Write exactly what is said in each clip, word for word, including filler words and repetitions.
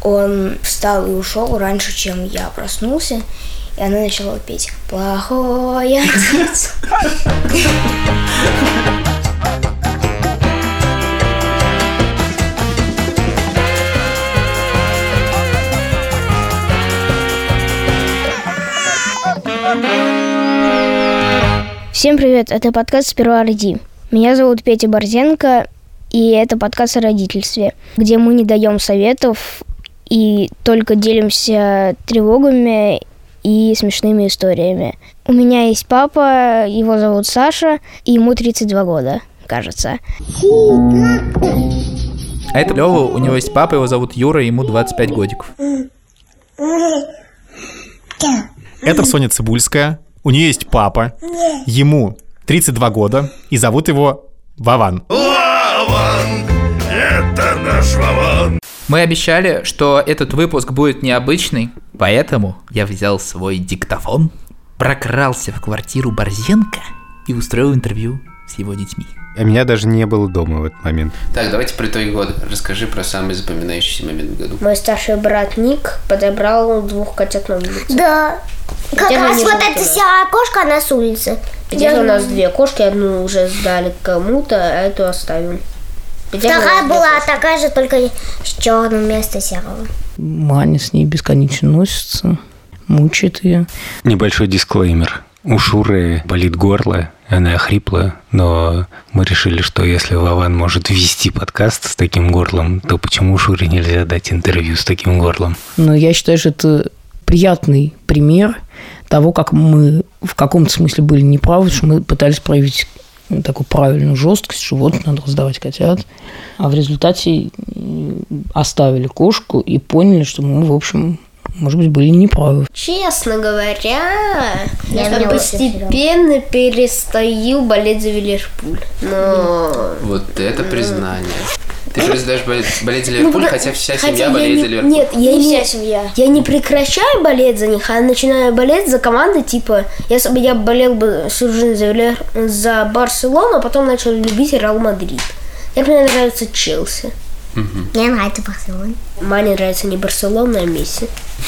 он встал и ушел раньше, чем я проснулся, и она начала петь «Плохой отец». Всем привет, это подкаст «Сперва роди». Меня зовут Петя Борзенко, и это подкаст о родительстве, где мы не даем советов и только делимся тревогами и смешными историями. У меня есть папа, его зовут Саша, и ему тридцать два года, кажется. А это Лёва, у него есть папа, его зовут Юра, ему двадцать пять годиков. Это Соня Цибульская, у нее есть папа, ему тридцать два года, и зовут его Вован. Вован, это наш Вован. Мы обещали, что этот выпуск будет необычный, поэтому я взял свой диктофон, прокрался в квартиру Борзенко и устроил интервью с его детьми. А меня даже не было дома в этот момент. Так, давайте про итоги года. Расскажи про самый запоминающийся момент в году. Мой старший брат Ник подобрал двух котят на улице. Да, как Где раз они вот живут эта у вся кошка, она с улицы. Где у нас две кошки, одну уже сдали кому-то, а эту оставим. Вторая была такая же, только с черным вместо серого. Маня с ней бесконечно носится, мучает ее. Небольшой дисклеймер. У Шуры болит горло, она охрипла, но мы решили, что если Вован может вести подкаст с таким горлом, то почему Шуре нельзя дать интервью с таким горлом? Но я считаю, что это приятный пример того, как мы в каком-то смысле были неправы, что мы пытались проявить такую правильную жесткость, что вот надо раздавать котят, а в результате оставили кошку и поняли, что мы, в общем, может быть, были неправы. Честно говоря, Я я постепенно перестаю болеть за Ливерпуль. Но... Вот это признание. Ты перестаешь болеть, болеть за Ливерпуль, Ну, хотя вся хотя семья я болеет не- за Ливерпуль. Нет, я Не не, вся семья. я не прекращаю болеть за них, а начинаю болеть за команды, типа, если бы я болел бы всю жизнь за, Ливер- за Барселону, а потом начал любить Реал Мадрид. Как мне нравится Челси. Мне нравится Барселона. Мане нравится не Барселона, а Месси.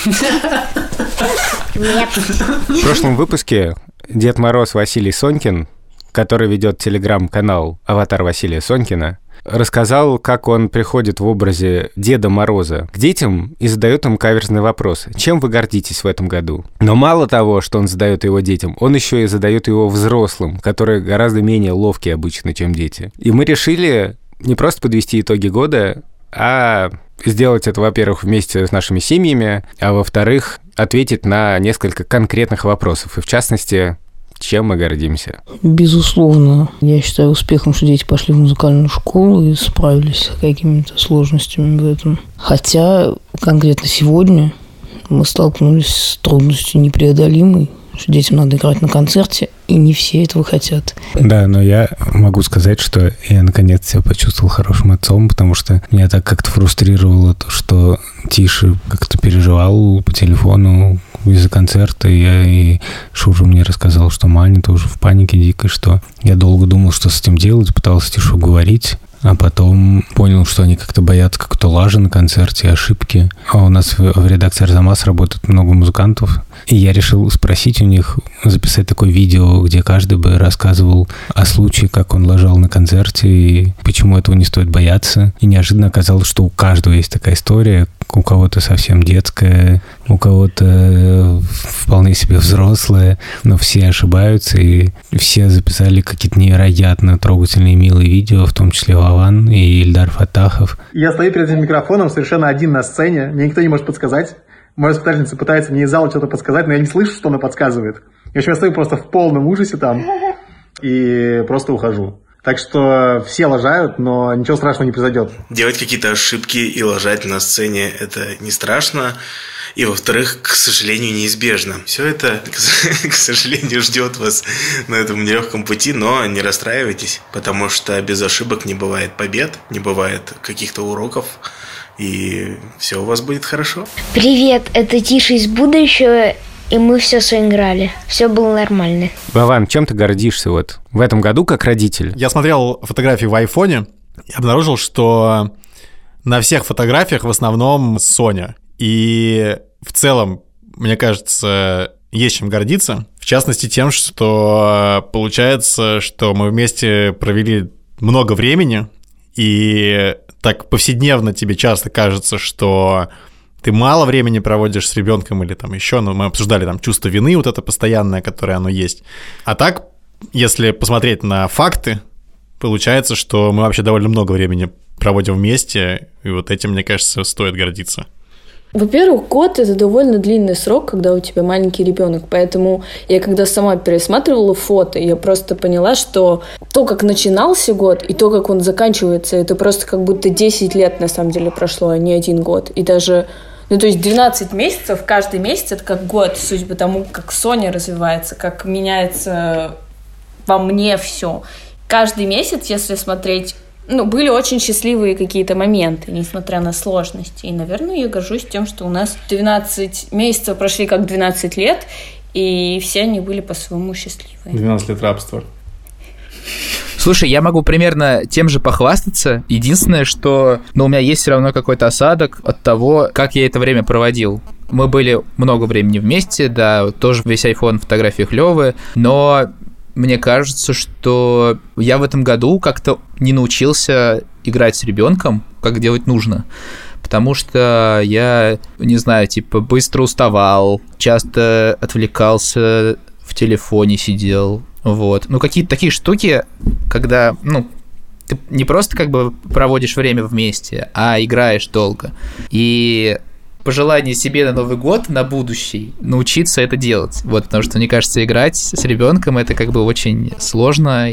Нет. В прошлом выпуске Дед Мороз Василий Сонькин, который ведет телеграм-канал «Аватар Василия Сонькина», рассказал, как он приходит в образе Деда Мороза к детям и задает им каверзный вопрос: чем вы гордитесь в этом году? Но мало того, что он задает его детям, он еще и задает его взрослым, которые гораздо менее ловкие обычно, чем дети. И мы решили не просто подвести итоги года, а сделать это, во-первых, вместе с нашими семьями, а во-вторых, ответить на несколько конкретных вопросов, и в частности, чем мы гордимся. Безусловно, я считаю успехом, что дети пошли в музыкальную школу и справились с какими-то сложностями в этом. Хотя конкретно сегодня мы столкнулись с трудностью непреодолимой, что детям надо играть на концерте, и не все этого хотят. Да, но я могу сказать, что я наконец себя почувствовал хорошим отцом, потому что меня так как-то фрустрировало то, что Тиша как-то переживал по телефону из-за концерта. И я и Шура мне рассказал, что Маня тоже в панике дикой, что я долго думал, что с этим делать, пытался Тишу уговорить. А потом понял, что они как-то боятся как-то лажи на концерте, ошибки. А у нас в, в редакции Арзамас работает много музыкантов. И я решил спросить у них, записать такое видео, где каждый бы рассказывал о случае, как он лажал на концерте и почему этого не стоит бояться. И неожиданно оказалось, что у каждого есть такая история. У кого-то совсем детская, у кого-то вполне себе взрослая, но все ошибаются, и все записали какие-то невероятно трогательные, милые видео, в том числе Вован и Ильдар Фатахов. Я стою перед этим микрофоном совершенно один на сцене, мне никто не может подсказать. Моя воспитательница пытается мне из зала что-то подсказать, но я не слышу, что она подсказывает. И в общем, я стою просто в полном ужасе там и просто ухожу. Так что все лажают, но ничего страшного не произойдет. Делать какие-то ошибки и лажать на сцене – это не страшно. И, во-вторых, к сожалению, неизбежно. Все это, к сожалению, ждет вас на этом нелегком пути, но не расстраивайтесь, потому что без ошибок не бывает побед, не бывает каких-то уроков, и все у вас будет хорошо. Привет, это Тиша из будущего, и мы все сыграли. Все было нормально. Вован, чем ты гордишься вот в этом году как родитель? Я смотрел фотографии в айфоне и обнаружил, что На всех фотографиях в основном Соня. И в целом, мне кажется, есть чем гордиться. В частности, тем, что получается, что мы вместе провели много времени, и так повседневно тебе часто кажется, что ты мало времени проводишь с ребенком или там еще, ну, мы обсуждали там чувство вины, вот это постоянное, которое оно есть. А так, если посмотреть на факты, получается, что мы вообще довольно много времени проводим вместе, и вот этим, мне кажется, стоит гордиться. Во-первых, год – это довольно длинный срок, когда у тебя маленький ребенок, поэтому я когда сама пересматривала фото, я просто поняла, что то, как начинался год, и то, как он заканчивается, это просто как будто десять лет на самом деле прошло, а не один год. И даже, ну то есть двенадцать месяцев, каждый месяц – это как год, судя по тому, как Соня развивается, как меняется во мне все. Каждый месяц, если смотреть, ну, были очень счастливые какие-то моменты, несмотря на сложности. И, наверное, я горжусь тем, что у нас двенадцать месяцев прошли как двенадцать лет, и все они были по-своему счастливые. двенадцать лет рабства. Слушай, я могу примерно тем же похвастаться. Единственное, что ну, у меня есть все равно какой-то осадок от того, как я это время проводил. Мы были много времени вместе, да, тоже весь айфон, фотографии клевые, но мне кажется, что я в этом году как-то не научился играть с ребенком, как делать нужно. Потому что я, не знаю, типа быстро уставал, часто отвлекался, в телефоне сидел. Вот. Ну, какие-то такие штуки, когда, ну, ты не просто как бы проводишь время вместе, а играешь долго. И пожелание себе на Новый год, на будущий, научиться это делать. Вот, потому что, мне кажется, играть с ребенком это как бы очень сложно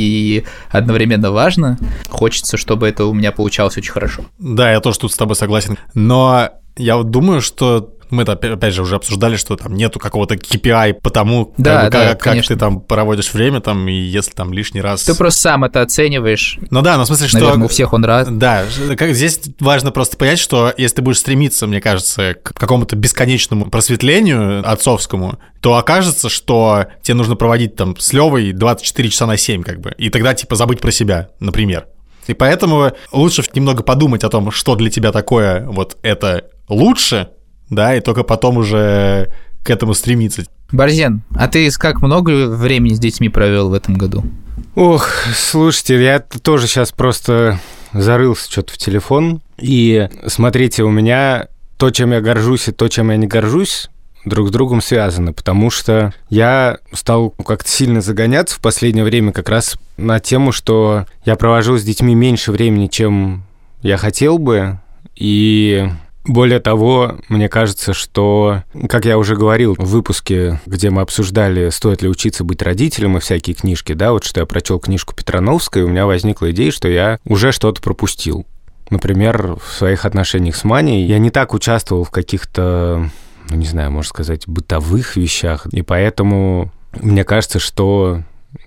и одновременно важно. Хочется, чтобы это у меня получалось очень хорошо. Да, я тоже тут с тобой согласен. Но я вот думаю, что мы это, опять же, уже обсуждали, что там нету какого-то кей пи ай по тому, да, как, да, как, как ты там проводишь время, там, и если там лишний раз... Ты просто сам это оцениваешь. Ну да, но в смысле, что... Наверное, у всех он раз. Да, как, здесь важно просто понять, что если ты будешь стремиться, мне кажется, к какому-то бесконечному просветлению отцовскому, то окажется, что тебе нужно проводить там с Лёвой двадцать четыре часа на семь, как бы, и тогда, типа, забыть про себя, например. И поэтому лучше немного подумать о том, что для тебя такое вот это лучше, да, и только потом уже к этому стремиться. Борзен, а ты как много времени с детьми провел в этом году? Ох, слушайте, я тоже сейчас просто зарылся что-то в телефон. И смотрите, у меня то, чем я горжусь, и то, чем я не горжусь, друг с другом связаны, потому что я стал как-то сильно загоняться в последнее время как раз на тему, что я провожу с детьми меньше времени, чем я хотел бы, и... Более того, мне кажется, что, как я уже говорил в выпуске, где мы обсуждали, стоит ли учиться быть родителем и всякие книжки, да, вот что я прочел книжку Петрановской, и у меня возникла идея, что я уже что-то пропустил. Например, в своих отношениях с Маней я не так участвовал в каких-то, ну, не знаю, можно сказать, бытовых вещах, и поэтому мне кажется, что...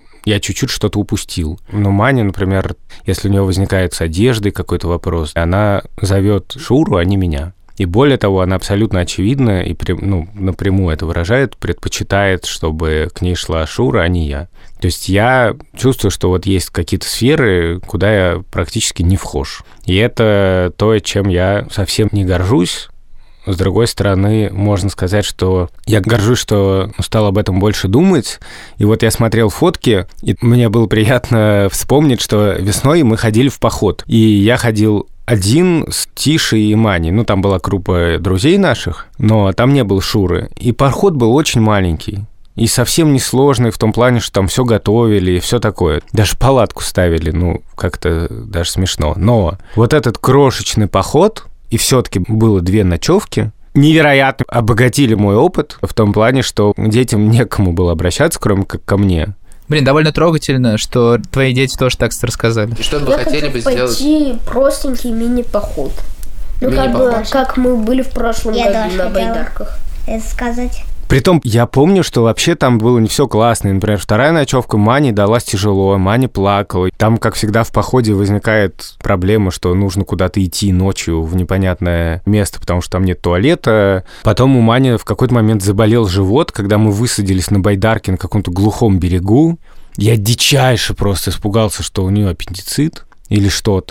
я чуть-чуть что-то упустил. Но Маня, например, если у нее возникает с одеждой какой-то вопрос, она зовет Шуру, а не меня. И более того, она абсолютно очевидно и ну, напрямую это выражает, предпочитает, чтобы к ней шла Шура, а не я. То есть я чувствую, что вот есть какие-то сферы, куда я практически не вхож. И это то, чем я совсем не горжусь. С другой стороны, можно сказать, что я горжусь, что стал об этом больше думать. И вот я смотрел фотки, и мне было приятно вспомнить, что весной мы ходили в поход. И я ходил один с Тишей и Маней. Ну, там была группа друзей наших, но там не было Шуры. И поход был очень маленький. И совсем не сложный в том плане, что там все готовили и все такое. Даже палатку ставили, ну, как-то даже смешно. Но вот этот крошечный поход... И все-таки было две ночевки. Невероятно обогатили мой опыт в том плане, что детям некому было обращаться, кроме как ко мне. Блин, довольно трогательно, что твои дети тоже так рассказали. И что бы Я хотели бы сделать? пойти простенький мини-поход. Ну, как бы, как мы были в прошлом Я году на байдарках. Это сказать. Притом, я помню, что вообще там было не все классно. Например, вторая ночевка Мане далась тяжело, Маня плакала. Там, как всегда, в походе возникает проблема, что нужно куда-то идти ночью в непонятное место, потому что там нет туалета. Потом у Мани в какой-то момент заболел живот, когда мы высадились на байдарке на каком-то глухом берегу. Я дичайше просто испугался, что у нее аппендицит или что-то.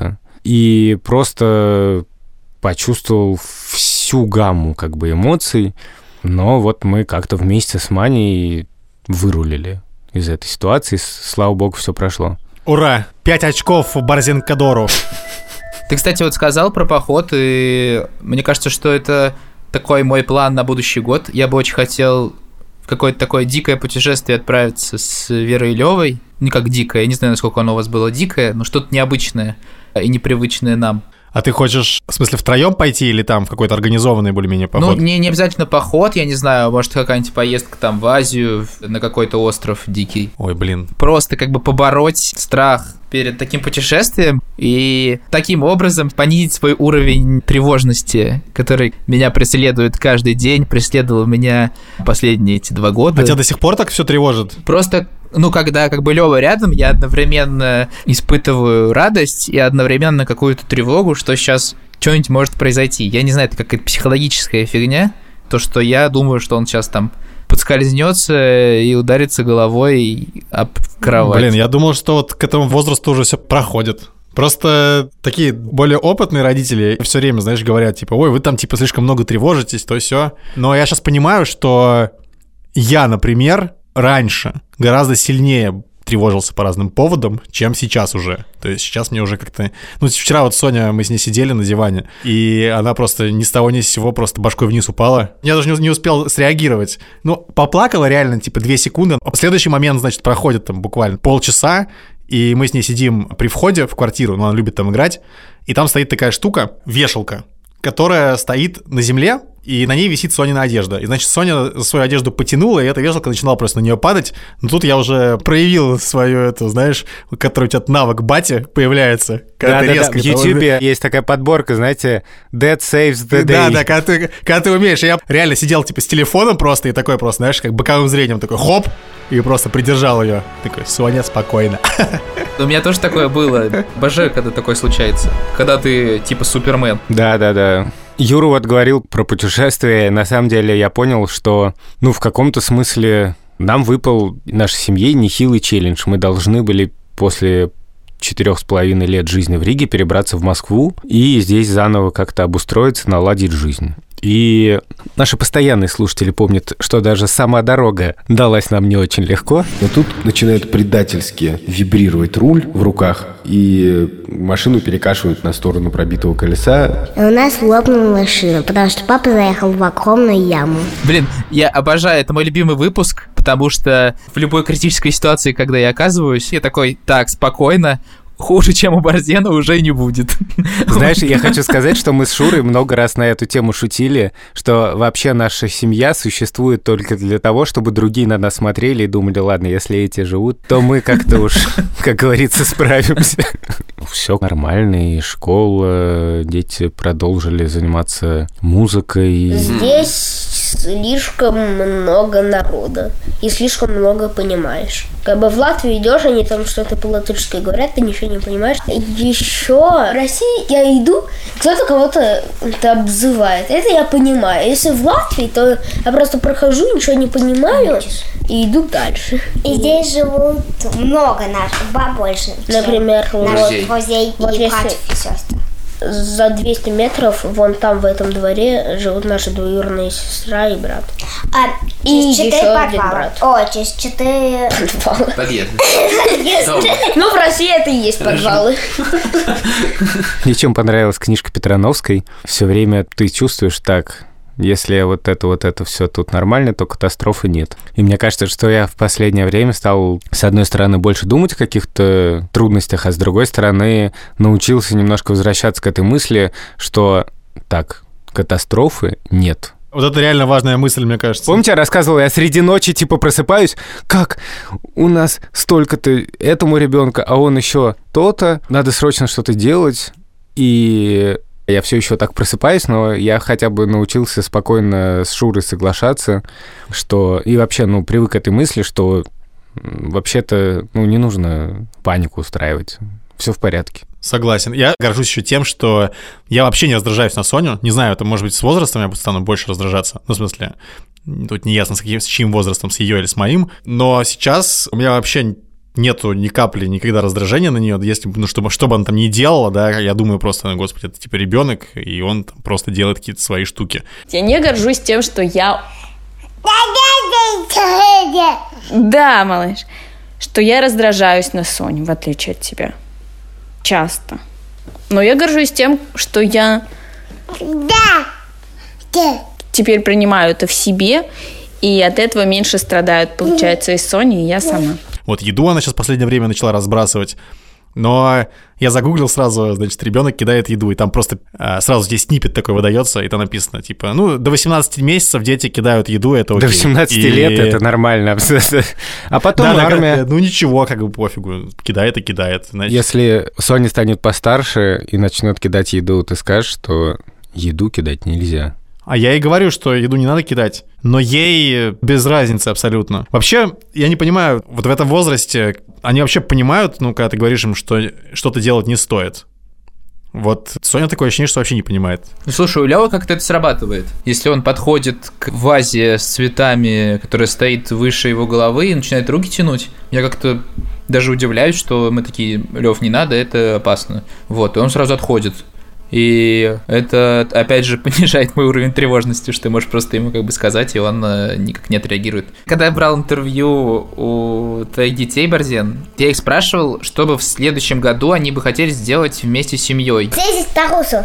и просто почувствовал всю гамму как бы эмоций, но вот мы как-то вместе с Маней вырулили из этой ситуации, слава богу, все прошло. Ура! Пять очков Борзенкадору. Ты, кстати, вот сказал про поход, и мне кажется, что это такой мой план на будущий год. Я бы очень хотел в какое-то такое дикое путешествие отправиться с Верой Левой. Ну, как дикое, я не знаю, насколько оно у вас было дикое, но что-то необычное и непривычное нам. А ты хочешь, в смысле, втроем пойти или там в какой-то организованный более-менее поход? Ну, не, не обязательно поход, я не знаю, может, какая-нибудь поездка там в Азию, на какой-то остров дикий. Ой, блин. Просто как бы побороть страх перед таким путешествием и таким образом понизить свой уровень тревожности, который меня преследует каждый день, преследовал меня последние эти два года. А тебя до сих пор так все тревожит? Просто... Ну, когда как бы Лёва рядом, я одновременно испытываю радость и одновременно какую-то тревогу, что сейчас что-нибудь может произойти. Я не знаю, это какая-то психологическая фигня, то, что я думаю, что он сейчас там подскользнется и ударится головой об кровать. Блин, я думал, что вот к этому возрасту уже все проходит. Просто такие более опытные родители все время, знаешь, говорят, типа, ой, вы там, типа, слишком много тревожитесь, то все. Но я сейчас понимаю, что я, например, раньше гораздо сильнее тревожился по разным поводам, чем сейчас уже. То есть сейчас мне уже как-то... Ну, вчера вот Соня, мы с ней сидели на диване, и она просто ни с того ни с сего просто башкой вниз упала. Я даже не, не успел среагировать. Ну, поплакала реально, типа, две секунды. В следующий момент, значит, проходит там буквально полчаса, и мы с ней сидим при входе в квартиру, но она любит там играть, и там стоит такая штука, вешалка, которая стоит на земле, и на ней висит Сонина одежда. И, значит, Соня свою одежду потянула, и эта вешалка начинала просто на нее падать. Но тут я уже проявил свою, эту, знаешь, который у тебя навык бати появляется. Да, да, да. В Ютубе есть такая подборка, знаете, Dead Saves the Day. Да, да, когда ты, когда ты умеешь. Я реально сидел, типа, с телефоном просто, и такой просто, знаешь, как боковым зрением такой хоп, и просто придержал ее. Такой, Соня, спокойно. У меня тоже такое было. Обожаю, когда такое случается. Когда ты, типа, Супермен. Да, да, да. Юра вот говорил про путешествия. На самом деле я понял, что, ну, в каком-то смысле нам выпал нашей семье нехилый челлендж. Мы должны были после четырех с половиной лет жизни в Риге перебраться в Москву и здесь заново как-то обустроиться, наладить жизнь. И наши постоянные слушатели помнят, что даже сама дорога далась нам не очень легко. Но тут начинает предательски вибрировать руль в руках, и машину перекашивают на сторону пробитого колеса. И у нас лопнула машина, потому что папа заехал в огромную яму. Блин, я обожаю, это мой любимый выпуск, потому что в любой критической ситуации, когда я оказываюсь, я такой, так, спокойно, хуже, чем у Борзена, уже не будет. Знаешь, я хочу сказать, что мы с Шурой много раз на эту тему шутили, что вообще наша семья существует только для того, чтобы другие на нас смотрели и думали, ладно, если эти живут, то мы как-то уж, как говорится, справимся. Все нормально, и школа, дети продолжили заниматься музыкой. Здесь слишком много народа, и слишком много понимаешь. Как бы в Латвию идешь, они там что-то по-латышски говорят, ты ничего не понимаешь. Еще в России я иду, кто-то кого-то обзывает. Это я понимаю. Если в Латвии, то я просто прохожу, ничего не понимаю и иду дальше. И здесь живут много наших, побольше. Например, наших вот, друзей вот и если братьев и сестер. За двести метров, вон там, в этом дворе, живут наши двоюродные сестра и брат. А, и через еще четыре один подвала. брат. О, через четыре... Подъезд. Ну, в России это и есть подвалы. Мне чем понравилась книжка Петрановской. Все время ты чувствуешь так... Если вот это вот это все тут нормально, то катастрофы нет. И мне кажется, что я в последнее время стал, с одной стороны, больше думать о каких-то трудностях, а с другой стороны, научился немножко возвращаться к этой мысли, что так, катастрофы нет. Вот это реально важная мысль, мне кажется. Помните, я рассказывал, я среди ночи типа просыпаюсь, как у нас столько-то этому ребенка, а он еще то-то, надо срочно что-то делать, и... Я все еще так просыпаюсь, но я хотя бы научился спокойно с Шурой соглашаться, что... И вообще, ну, привык к этой мысли, что вообще-то, ну, не нужно панику устраивать. Все в порядке. Согласен. Я горжусь еще тем, что я вообще не раздражаюсь на Соню. Не знаю, это, может быть, с возрастом я стану больше раздражаться. Ну, в смысле, тут не ясно, с, каким, с чьим возрастом, с ее или с моим. Но сейчас у меня вообще нету ни капли никогда раздражения на нее, если, ну, чтобы, что бы она там ни делала, да, я думаю просто, господи, это типа ребенок, и он там просто делает какие-то свои штуки. Я не горжусь тем, что я... Да, малыш, что я раздражаюсь на Соню, в отличие от тебя. Часто. Но я горжусь тем, что я... Теперь принимаю это в себе, и от этого меньше страдают, получается, и Соня, и я сама. Вот еду она сейчас в последнее время начала разбрасывать, но я загуглил сразу, значит, ребенок кидает еду, и там просто а, сразу здесь сниппет такой выдается, и там написано, типа, ну, до восемнадцати месяцев дети кидают еду, это окей. До восемнадцати и... лет это нормально. А потом да, армия... Да, ну, ничего, как бы пофигу, кидает и кидает. Значит. Если Соня станет постарше и начнет кидать еду, ты скажешь, что еду кидать нельзя. А я и говорю, что еду не надо кидать, но ей без разницы абсолютно. Вообще, я не понимаю, вот в этом возрасте они вообще понимают, ну, когда ты говоришь им, что что-то делать не стоит. Вот Соня такое ощущение, что вообще не понимает. Ну, слушай, у Лёвы как-то это срабатывает. Если он подходит к вазе с цветами, которая стоит выше его головы, и начинает руки тянуть, я как-то даже удивляюсь, что мы такие: Лёв, не надо, это опасно. Вот, и он сразу отходит. И это, опять же, понижает мой уровень тревожности, что ты можешь просто ему как бы сказать, и он никак не отреагирует. Когда я брал интервью у твоих детей, Борзен, я их спрашивал, что бы в следующем году они бы хотели сделать вместе с семьей. Съездить в Тарусу.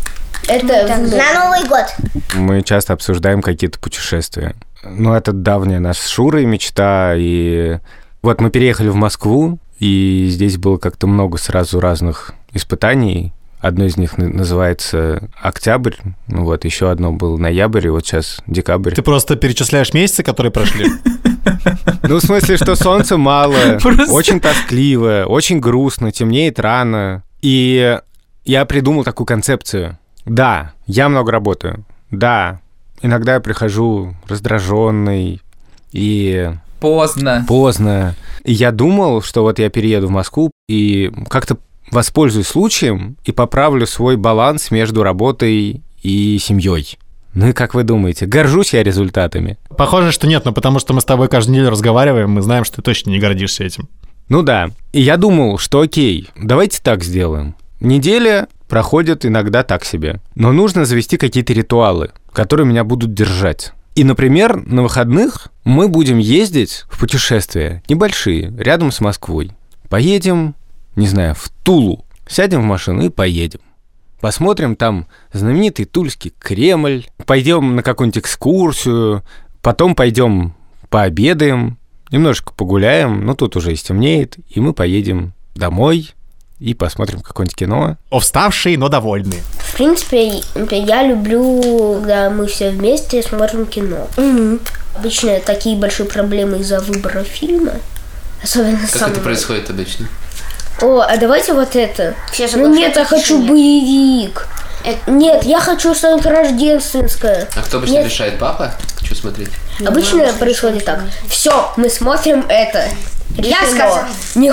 Это на Новый год. Мы часто обсуждаем какие-то путешествия. Ну, это давняя наша с Шурой мечта, и вот мы переехали в Москву, и здесь было как-то много сразу разных испытаний. Одно из них называется «Октябрь», ну вот, еще одно было «Ноябрь», и вот сейчас «Декабрь». Ты просто перечисляешь месяцы, которые прошли? Ну, в смысле, что солнца мало, очень тоскливо, очень грустно, темнеет рано. И я придумал такую концепцию. Да, я много работаю. Да, иногда я прихожу раздраженный и... Поздно. Поздно. И я думал, что вот я перееду в Москву и как-то воспользуюсь случаем и поправлю свой баланс между работой и семьей. Ну и как вы думаете, горжусь я результатами? Похоже, что нет, но потому что мы с тобой каждую неделю разговариваем, мы знаем, что ты точно не гордишься этим. Ну да. И я думал, что окей, давайте так сделаем. Неделя проходит иногда так себе. Но нужно завести какие-то ритуалы, которые меня будут держать. И, например, на выходных мы будем ездить в путешествия небольшие, рядом с Москвой. Поедем... не знаю, в Тулу. Сядем в машину и поедем. Посмотрим там знаменитый Тульский Кремль, пойдем на какую-нибудь экскурсию, потом пойдем пообедаем, немножко погуляем, ну тут уже и стемнеет, и мы поедем домой и посмотрим какое-нибудь кино. Уставшие, но довольные. В принципе, я люблю, когда мы все вместе смотрим кино. Mm-hmm. Обычно такие большие проблемы из-за выбора фильма. Особенно как самого... это происходит обычно? О, а давайте вот это. Ну нет, я хочу боевик. Это... Нет, я хочу что-нибудь рождественское. А кто обычно нет. решает? Папа? Что смотреть? Обычно я происходит так. Все, мы смотрим это. Я сказал. Не,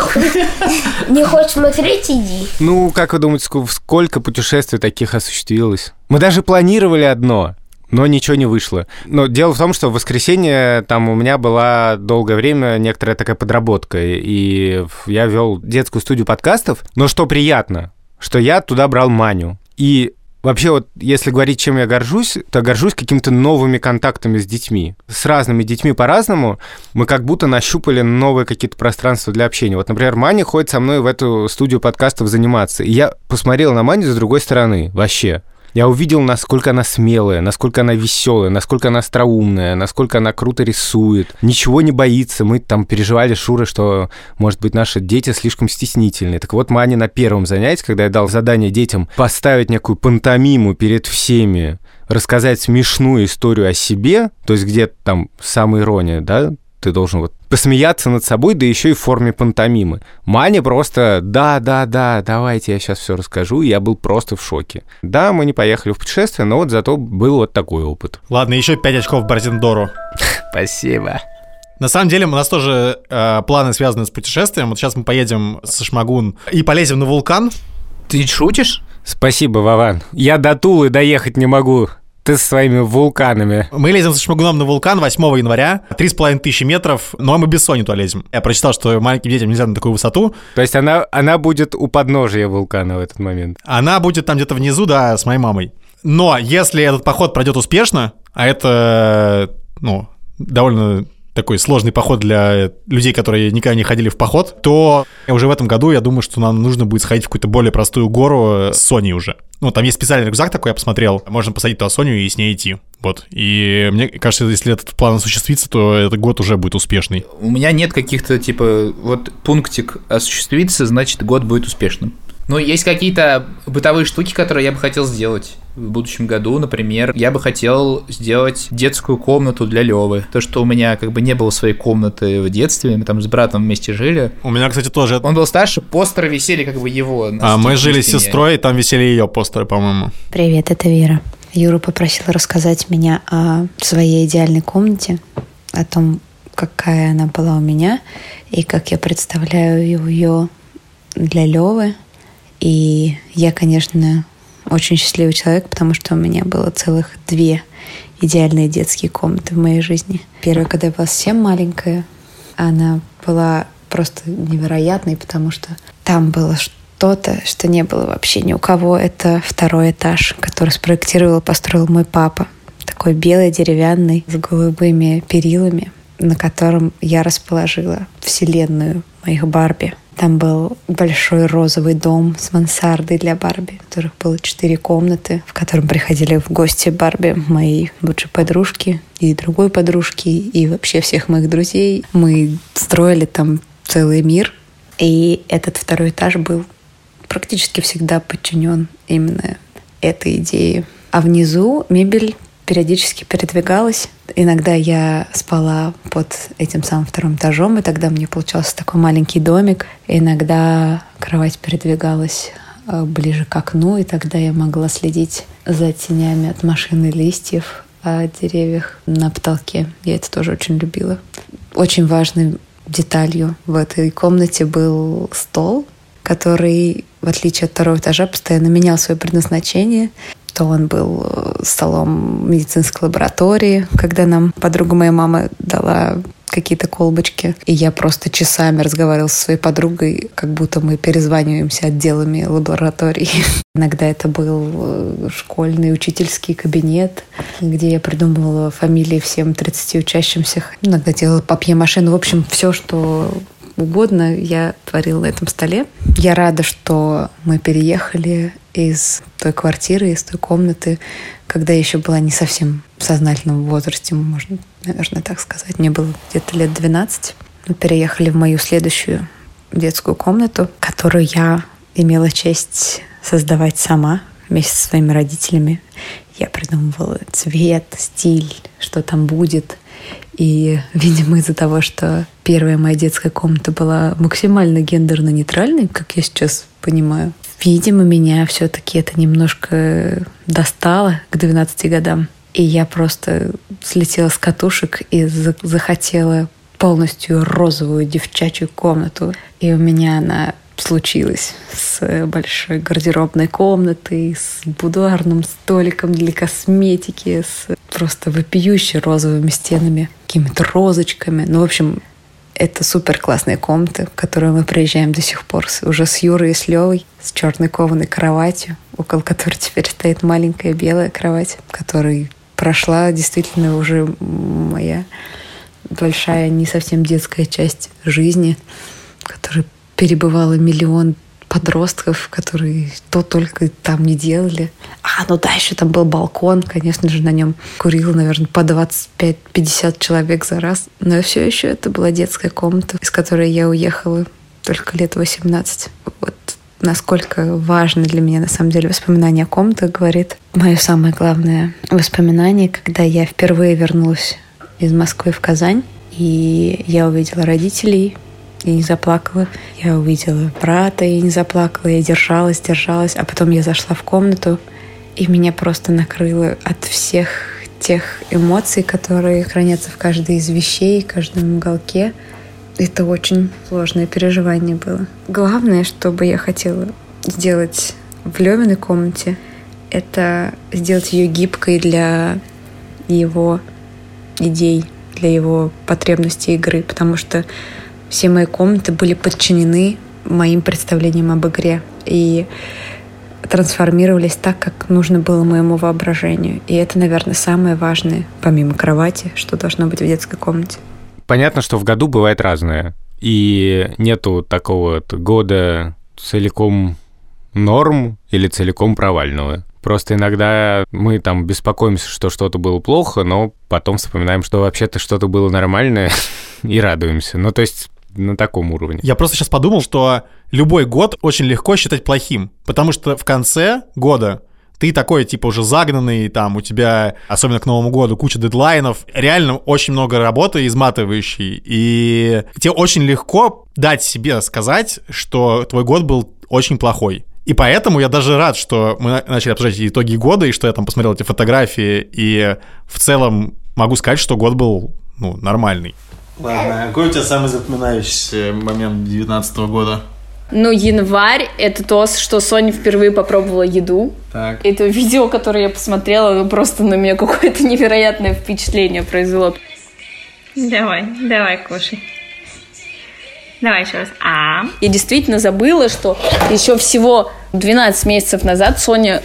не хочешь смотреть, иди. Ну, как вы думаете, сколько путешествий таких осуществилось? Мы даже планировали одно, но ничего не вышло. Но дело в том, что в воскресенье там у меня была долгое время некоторая такая подработка, и я вел детскую студию подкастов. Но что приятно, что я туда брал Маню. И вообще вот, если говорить, чем я горжусь, то горжусь какими-то новыми контактами с детьми. С разными детьми по-разному мы как будто нащупали новые какие-то пространства для общения. Вот, например, Маня ходит со мной в эту студию подкастов заниматься, и я посмотрел на Маню с другой стороны вообще. Я увидел, насколько она смелая, насколько она веселая, насколько она остроумная, насколько она круто рисует, ничего не боится. Мы там переживали с Шурой, что, может быть, наши дети слишком стеснительные. Так вот, Маня на первом занятии, когда я дал задание детям поставить некую пантомиму перед всеми, рассказать смешную историю о себе, то есть где там самоирония, да, ты должен вот посмеяться над собой, да еще и в форме пантомимы. Маня просто да-да-да, давайте я сейчас все расскажу, и я был просто в шоке. Да, мы не поехали в путешествие, но вот зато был вот такой опыт. Ладно, еще пять очков Борзендору. Спасибо. На самом деле у нас тоже э, планы связаны с путешествием. Вот сейчас мы поедем с Шмагун и полезем на вулкан. Ты шутишь? Спасибо, Вован. Я до Тулы доехать не могу. Ты со своими вулканами. Мы лезем с шмыгуном на вулкан восьмого января, три с половиной тысячи метров, но мы без Сони туда лезем. Я прочитал, что маленьким детям нельзя на такую высоту. То есть она, она будет у подножия вулкана в этот момент? Она будет там где-то внизу, да, с моей мамой. Но если этот поход пройдет успешно, а это, ну, довольно такой сложный поход для людей, которые никогда не ходили в поход, то уже в этом году я думаю, что нам нужно будет сходить в какую-то более простую гору с Соней уже. Ну, там есть специальный рюкзак такой, я посмотрел. Можно посадить туда Соню и с ней идти. Вот. И мне кажется, если этот план осуществится, то этот год уже будет успешный. У меня нет каких-то, типа, вот пунктик осуществится, значит, год будет успешным. Ну, есть какие-то бытовые штуки, которые я бы хотел сделать в будущем году. Например, я бы хотел сделать детскую комнату для Лёвы. То, что у меня как бы не было своей комнаты в детстве, мы там с братом вместе жили. У меня, кстати, тоже. Он был старше, постеры висели как бы его. А мы жили с сестрой, и там висели ее постеры, по-моему. Привет, это Вера. Юра попросила рассказать меня о своей идеальной комнате, о том, какая она была у меня, и как я представляю ее для Лёвы. И я, конечно, очень счастливый человек, потому что у меня было целых две идеальные детские комнаты в моей жизни. Первая, когда я была совсем маленькая, она была просто невероятной, потому что там было что-то, что не было вообще ни у кого. Это второй этаж, который спроектировал и построил мой папа. Такой белый, деревянный, с голубыми перилами, на котором я расположила вселенную моих Барби. Там был большой розовый дом с мансардой для Барби, в которых было четыре комнаты, в котором приходили в гости Барби, мои лучшие подружки и другой подружки, и вообще всех моих друзей. Мы строили там целый мир, и этот второй этаж был практически всегда подчинен именно этой идее. А внизу мебель периодически передвигалась. Иногда я спала под этим самым вторым этажом, и тогда мне получался такой маленький домик. Иногда кровать передвигалась ближе к окну, и тогда я могла следить за тенями от машин и листьев о деревьях на потолке. Я это тоже очень любила. Очень важной деталью в этой комнате был стол, который, в отличие от второго этажа, постоянно менял свое предназначение. То он был столом медицинской лаборатории, когда нам подруга моей мамы дала какие-то колбочки. И я просто часами разговаривала со своей подругой, как будто мы перезваниваемся отделами лаборатории. Иногда это был школьный учительский кабинет, где я придумывала фамилии всем тридцати учащимся. Иногда делала папье-маше. Ну, в общем, все, что угодно, я творила на этом столе. Я рада, что мы переехали из той квартиры, из той комнаты, когда я еще была не совсем в сознательном возрасте, можно, наверное, так сказать. Мне было где-то лет двенадцать. Мы переехали в мою следующую детскую комнату, которую я имела честь создавать сама вместе со своими родителями. Я придумывала цвет, стиль, что там будет. И, видимо, из-за того, что первая моя детская комната была максимально гендерно-нейтральной, как я сейчас понимаю, видимо, меня все-таки это немножко достало к двенадцати годам. И я просто слетела с катушек и захотела полностью розовую девчачью комнату. И у меня она случилась с большой гардеробной комнатой, с будуарным столиком для косметики, с просто вопиюще розовыми стенами, какими-то розочками. Ну, в общем, это супер классная комната, в которую мы приезжаем до сих пор, уже с Юрой и с Левой, с черной кованой кроватью, около которой теперь стоит маленькая белая кровать, которой прошла действительно уже моя большая, не совсем детская часть жизни, которая перебывала миллион подростков, которые то только там не делали. А, ну да, еще там был балкон, конечно же, на нем курило, наверное, по двадцать пять - пятьдесят человек за раз. Но все еще это была детская комната, из которой я уехала только лет восемнадцать. Вот насколько важно для меня, на самом деле, воспоминание о комнатах, говорит мое самое главное воспоминание, когда я впервые вернулась из Москвы в Казань, и я увидела родителей, и не заплакала. Я увидела брата и не заплакала. Я держалась, держалась. А потом я зашла в комнату, и меня просто накрыло от всех тех эмоций, которые хранятся в каждой из вещей, в каждом уголке. Это очень сложное переживание было. Главное, что бы я хотела сделать в Левиной комнате, это сделать ее гибкой для его идей, для его потребностей игры, потому что все мои комнаты были подчинены моим представлениям об игре и трансформировались так, как нужно было моему воображению. И это, наверное, самое важное, помимо кровати, что должно быть в детской комнате. Понятно, что в году бывает разное. И нету такого вот года целиком норм или целиком провального. Просто иногда мы там беспокоимся, что что-то было плохо, но потом вспоминаем, что вообще-то что-то было нормальное и радуемся. Ну, то есть на таком уровне. Я просто сейчас подумал, что любой год очень легко считать плохим, потому что в конце года ты такой, типа, уже загнанный, там, у тебя, особенно к Новому году, куча дедлайнов, реально очень много работы изматывающей, и тебе очень легко дать себе сказать, что твой год был очень плохой. И поэтому я даже рад, что мы начали обсуждать итоги года, и что я там посмотрел эти фотографии, и в целом могу сказать, что год был, ну, нормальный. Ладно, какой у тебя самый запоминающийся момент девятнадцатого года? Ну, январь — это то, что Соня впервые попробовала еду. Так. Это видео, которое я посмотрела, просто на меня какое-то невероятное впечатление произвело. Давай, давай, кушай. Давай еще раз. А. Я действительно забыла, что еще всего двенадцать месяцев назад Соня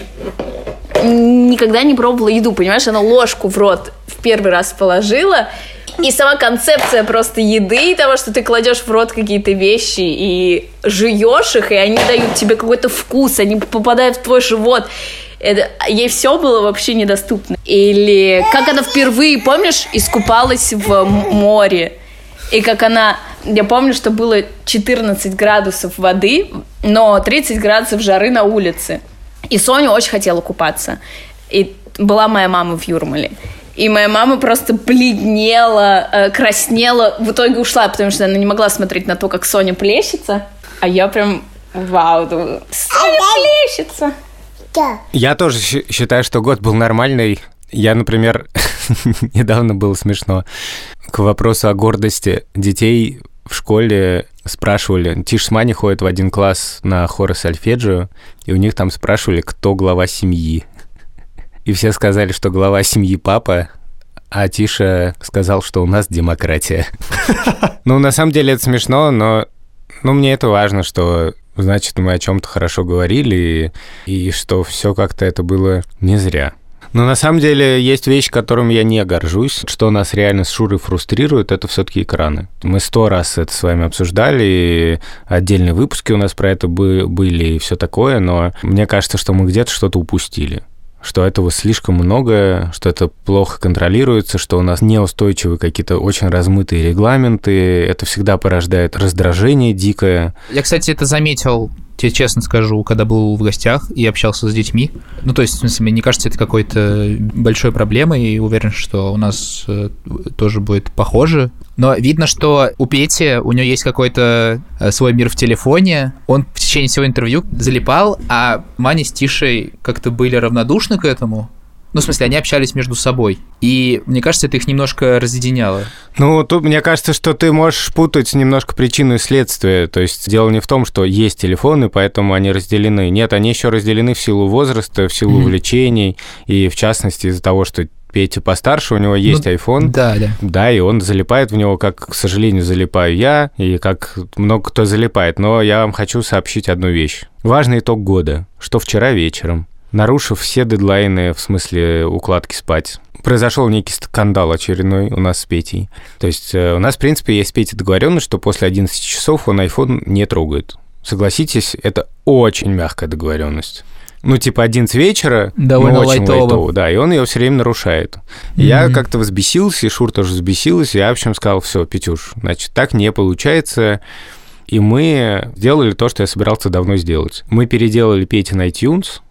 никогда не пробовала еду, понимаешь? Она ложку в рот в первый раз положила, и сама концепция просто еды, того, что ты кладешь в рот какие-то вещи и жуешь их, и они дают тебе какой-то вкус, они попадают в твой живот. Это, ей все было вообще недоступно. Или как она впервые, помнишь, искупалась в море. И как она... Я помню, что было четырнадцать градусов воды, но тридцать градусов жары на улице. И Соня очень хотела купаться. И была моя мама в Юрмале. И моя мама просто бледнела, краснела, в итоге ушла, потому что она не могла смотреть на то, как Соня плещется. А я прям, вау, думаю, Соня плещется. Я тоже считаю, что год был нормальный. Я, например, недавно было смешно. К вопросу о гордости детей в школе спрашивали, Тиш с Маней ходят в один класс на хор и сольфеджио, и у них там спрашивали, кто глава семьи. И все сказали, что глава семьи папа, а Тиша сказал, что у нас демократия. Ну, на самом деле это смешно, но ну, мне это важно, что, значит, мы о чем-то хорошо говорили, и, и что все как-то это было не зря. Но на самом деле есть вещь, которым я не горжусь. Что нас реально с Шурой фрустрирует, это все-таки экраны. Мы сто раз это с вами обсуждали, и отдельные выпуски у нас про это были и все такое, но мне кажется, что мы где-то что-то упустили. Что этого слишком много, что это плохо контролируется, что у нас неустойчивые какие-то очень размытые регламенты. Это всегда порождает раздражение дикое. Я, кстати, это заметил, тебе честно скажу, когда был в гостях и общался с детьми. Ну, то есть, в смысле, мне не кажется это какой-то большой проблемой, и уверен, что у нас э, тоже будет похоже. Но видно, что у Пети, у него есть какой-то э, свой мир в телефоне. Он в течение всего интервью залипал, а Маня с Тишей как-то были равнодушны к этому. Ну, в смысле, они общались между собой. И мне кажется, это их немножко разъединяло. Ну, тут мне кажется, что ты можешь путать немножко причину и следствие. То есть дело не в том, что есть телефоны, поэтому они разделены. Нет, они еще разделены в силу возраста, в силу mm-hmm. увлечений. И в частности из-за того, что Петя постарше, у него есть ну, iPhone. Да, да. Да, и он залипает в него, как, к сожалению, залипаю я, и как много кто залипает. Но я вам хочу сообщить одну вещь. Важный итог года, что вчера вечером, нарушив все дедлайны, в смысле укладки спать, произошел некий скандал очередной у нас с Петей. То есть у нас, в принципе, есть с Петей договоренность, что после одиннадцати часов он iPhone не трогает. Согласитесь, это очень мягкая договоренность. Ну, типа одиннадцать вечера, довольно ну, очень лайтово. лайтово, да, и он ее все время нарушает. Mm-hmm. Я как-то взбесился, и Шур тоже взбесилась, и я, в общем, сказал, все, Петюш, значит, так не получается. И мы сделали то, что я собирался давно сделать. Мы переделали Петин iTunes,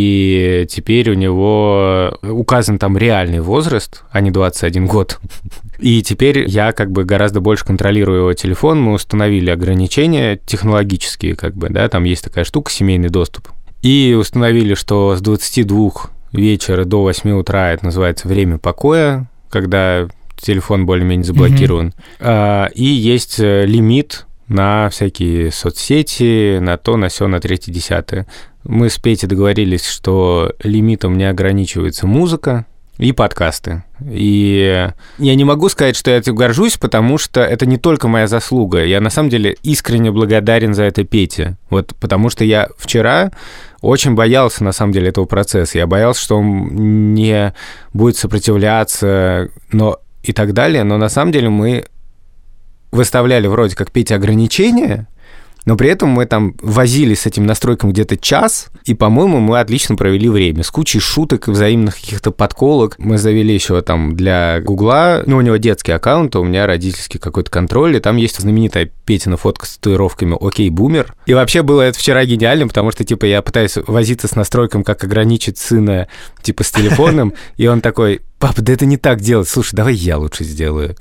и теперь у него указан там реальный возраст, а не двадцать один год. И теперь я как бы гораздо больше контролирую его телефон. Мы установили ограничения технологические, как бы, да, там есть такая штука, семейный доступ. И установили, что с двадцати двух вечера до восьми утра это называется время покоя, когда телефон более-менее заблокирован. Mm-hmm. И есть лимит на всякие соцсети, на то, на сё, на третье, десятое. Мы с Петей договорились, что лимитом не ограничивается музыка и подкасты. И я не могу сказать, что я этим горжусь, потому что это не только моя заслуга. Я на самом деле искренне благодарен за это Пете. Вот потому что я вчера очень боялся, на самом деле, этого процесса. Я боялся, что он не будет сопротивляться, но и так далее. Но на самом деле мы выставляли вроде как Пете ограничения, но при этом мы там возились с этим настройком где-то час, и, по-моему, мы отлично провели время. С кучей шуток и взаимных каких-то подколок. Мы завели еще там для Гугла, ну, у него детский аккаунт, а у меня родительский какой-то контроль, и там есть знаменитая Петина фотка с татуировками «Окей, бумер». И вообще было это вчера гениально, потому что, типа, я пытаюсь возиться с настройком, как ограничить сына, типа, с телефоном, и он такой: папа, да это не так делать, слушай, давай я лучше сделаю.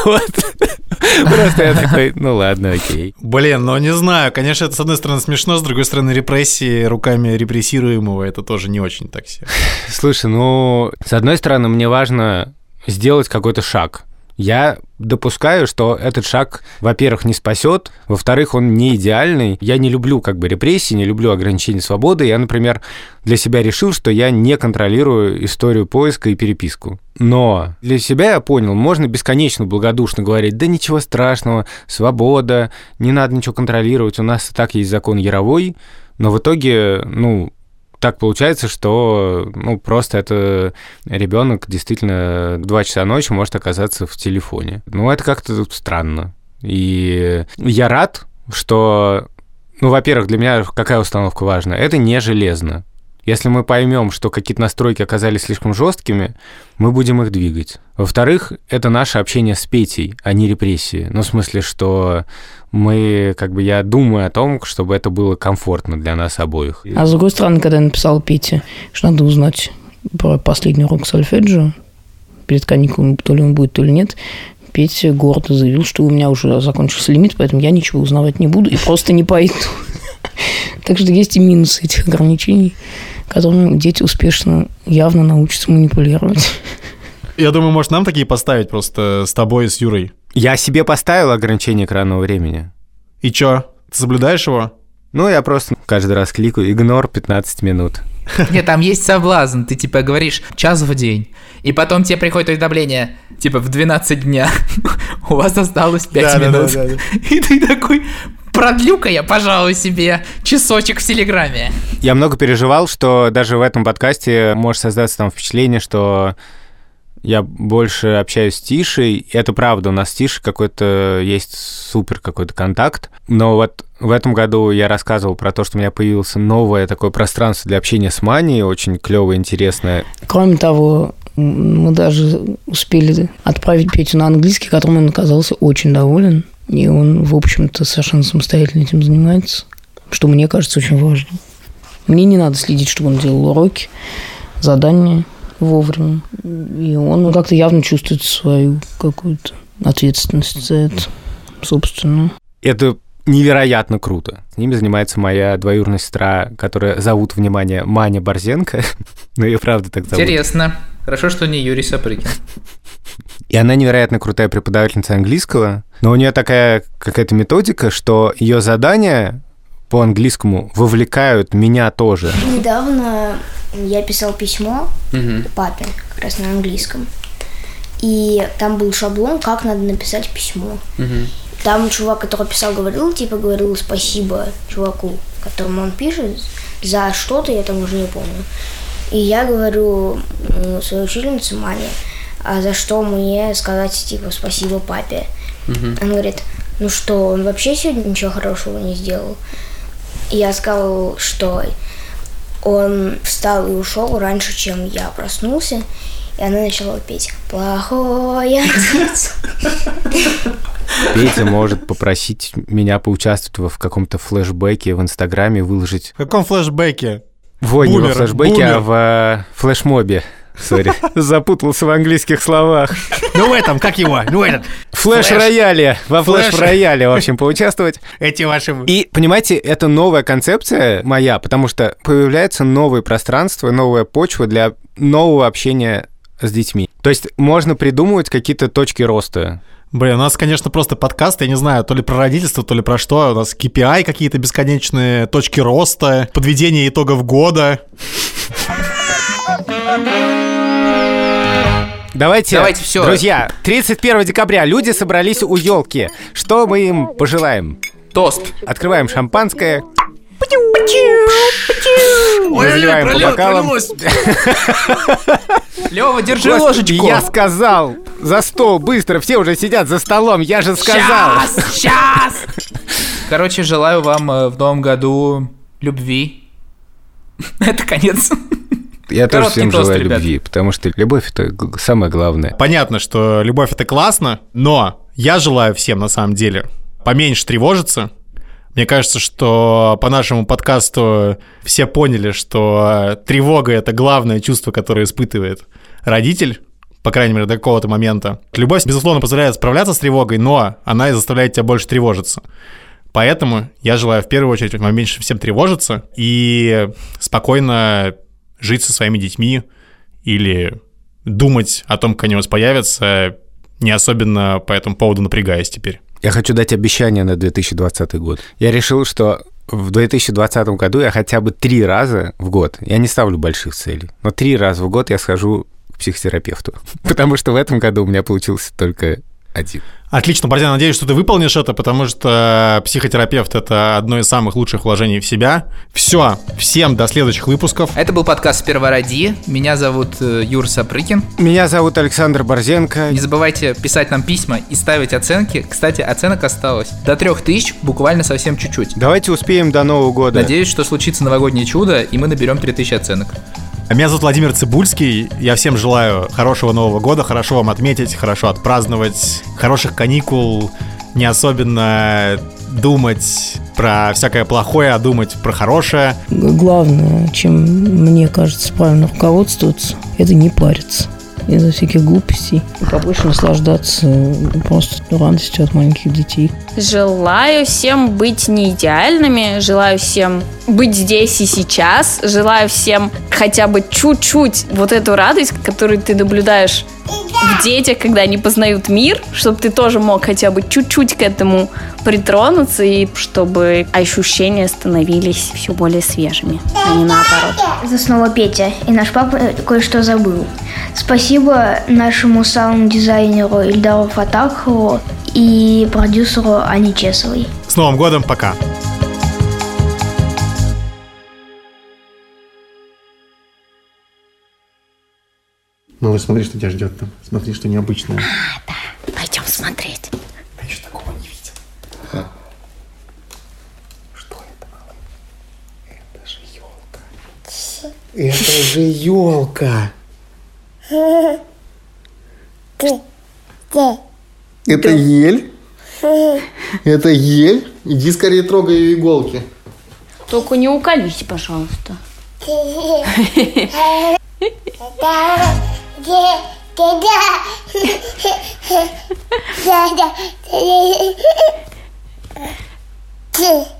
Просто я такой: ну ладно, окей. Блин, ну не знаю, конечно, это с одной стороны смешно, с другой стороны репрессии руками репрессируемого, это тоже не очень так себе. Слушай, ну, с одной стороны, мне важно сделать какой-то шаг. Я допускаю, что этот шаг, во-первых, не спасет, во-вторых, он не идеальный. Я не люблю как бы репрессии, не люблю ограничения свободы. Я, например, для себя решил, что я не контролирую историю поиска и переписку. Но для себя я понял, можно бесконечно благодушно говорить: да ничего страшного, свобода, не надо ничего контролировать, у нас и так есть закон Яровой. Но в итоге, ну, так получается, что, ну, просто это ребенок действительно в два часа ночи может оказаться в телефоне. Ну, это как-то странно. И я рад, что, ну, во-первых, для меня какая установка важна? Это не железно. Если мы поймем, что какие-то настройки оказались слишком жесткими, мы будем их двигать. Во-вторых, это наше общение с Петей, а не репрессии. Ну, в смысле, что мы, как бы, я думаю о том, чтобы это было комфортно для нас обоих. А с другой стороны, когда я написал Пете, что надо узнать про последний урок сольфеджио перед каникулами, то ли он будет, то ли нет, Петя гордо заявил, что у меня уже закончился лимит, поэтому я ничего узнавать не буду и просто не пойду. Так что есть и минусы этих ограничений, которыми дети успешно явно научатся манипулировать. Я думаю, может, нам такие поставить просто с тобой и с Юрой? Я себе поставил ограничение экранного времени. И чё? Ты соблюдаешь его? Ну, я просто каждый раз кликаю «игнор пятнадцать минут». Нет, там есть соблазн. Ты, типа, говоришь час в день, и потом тебе приходит уведомление, типа, в двенадцать дня у вас осталось пять минут. Да, да, да. И ты такой: продлю-ка я, пожалуй, себе часочек в Телеграме. Я много переживал, что даже в этом подкасте может создаться там впечатление, что я больше общаюсь с Тишей. Это правда, у нас с Тишей какой-то есть супер какой-то контакт. Но вот в этом году я рассказывал про то, что у меня появилось новое такое пространство для общения с Маней, очень клёвое, интересное. Кроме того, мы даже успели отправить Петю на английский, которым он оказался очень доволен. И он, в общем-то, совершенно самостоятельно этим занимается, что мне кажется очень важным. Мне не надо следить, чтобы он делал уроки, задания вовремя. И он как-то явно чувствует свою какую-то ответственность за это, собственно. Это невероятно круто. С ними занимается моя двоюродная сестра, которая зовут, внимание, Маня Борзенко. Ну, ее правда так зовут. Интересно. Хорошо, что не Юрий Сапрыкин. И она невероятно крутая преподавательница английского, но у нее такая какая-то методика, что ее задания по английскому вовлекают меня тоже. Недавно я писал письмо угу. папе, как раз на английском, и там был шаблон, как надо написать письмо. Угу. Там чувак, который писал, говорил, типа, говорил спасибо чуваку, которому он пишет, за что-то, я там уже не помню. И я говорю ну, своей учительнице Мане: а за что мне сказать, типа, спасибо папе? Uh-huh. Он говорит: ну что, он вообще сегодня ничего хорошего не сделал? И я сказал, что он встал и ушел раньше, чем я проснулся, и она начала петь «Плохой отец». Петя может попросить меня поучаствовать в каком-то флешбеке в Инстаграме, выложить... В каком флешбеке? Ой, не во флешбеке, бумер. а в флешмобе. Сори, запутался в английских словах. Ну в этом, как его? Ну этот. Флэш-рояле. Во флэш-рояле, в общем, поучаствовать. Эти ваши... И, понимаете, это новая концепция моя, потому что появляется новое пространство, новая почва для нового общения с детьми. То есть можно придумывать какие-то точки роста. Блин, у нас, конечно, просто подкаст, я не знаю, то ли про родительство, то ли про что. У нас кей пи ай какие-то бесконечные, точки роста, подведение итогов года. Давайте, Давайте все. Друзья, тридцать первого декабря люди собрались у елки. Что мы им пожелаем? Тост. Открываем шампанское. Ой, разливаем по бокалам. Лёва, держи Господи, ложечку. Я сказал, за стол, быстро, все уже сидят за столом, я же сказал. Сейчас, сейчас. Короче, желаю вам э, в новом году любви. Это конец. Я тоже Короткий всем тост, желаю ребят. любви, потому что любовь — это г- самое главное. Понятно, что любовь — это классно, но я желаю всем, на самом деле, поменьше тревожиться. Мне кажется, что по нашему подкасту все поняли, что тревога — это главное чувство, которое испытывает родитель, по крайней мере, до какого-то момента. Любовь, безусловно, позволяет справляться с тревогой, но она и заставляет тебя больше тревожиться. Поэтому я желаю в первую очередь поменьше всем тревожиться и спокойно жить со своими детьми или думать о том, как они у вас появятся, не особенно по этому поводу напрягаясь теперь. Я хочу дать обещание на две тысячи двадцатый год. Я решил, что в две тысячи двадцатом году я хотя бы три раза в год, я не ставлю больших целей, но три раза в год я схожу к психотерапевту. Потому что в этом году у меня получился только один. Отлично, Борзян, надеюсь, что ты выполнишь это, потому что психотерапевт — это одно из самых лучших вложений в себя. Все, всем до следующих выпусков. Это был подкаст «Сперва роди». Меня зовут э, Юр Сапрыкин. Меня зовут Александр Борзенко. Не забывайте писать нам письма и ставить оценки. Кстати, оценок осталось до трех тысяч, буквально совсем чуть-чуть. Давайте успеем до Нового года. Надеюсь, что случится новогоднее чудо, и мы наберем три тысячи оценок. Меня зовут Владимир Цибульский. Я всем желаю хорошего Нового года, хорошо вам отметить, хорошо отпраздновать, хороших каникул, не особенно думать про всякое плохое, а думать про хорошее. Главное, чем, мне кажется, правильно руководствоваться, это не париться из-за всяких глупостей. И побольше наслаждаться просто радостью от маленьких детей. Желаю всем быть не идеальными, желаю всем быть здесь и сейчас, желаю всем хотя бы чуть-чуть вот эту радость, которую ты наблюдаешь в детях, когда они познают мир, чтобы ты тоже мог хотя бы чуть-чуть к этому притронуться, и чтобы ощущения становились все более свежими, а не наоборот. Это снова Петя, и наш папа кое-что забыл. Спасибо нашему саунд-дизайнеру Ильдару Фатахову и продюсеру Ане Чесовой. С Новым годом, пока! Малыш, смотри, что тебя ждет там. Смотри, что необычное. А, да. Пойдем смотреть. Я еще такого не видел. Ага. Что это, малыш? Это же елка. Это же елка. Это ель? Это ель? Иди скорее трогай ее иголки. Только не уколись, пожалуйста. Да-да.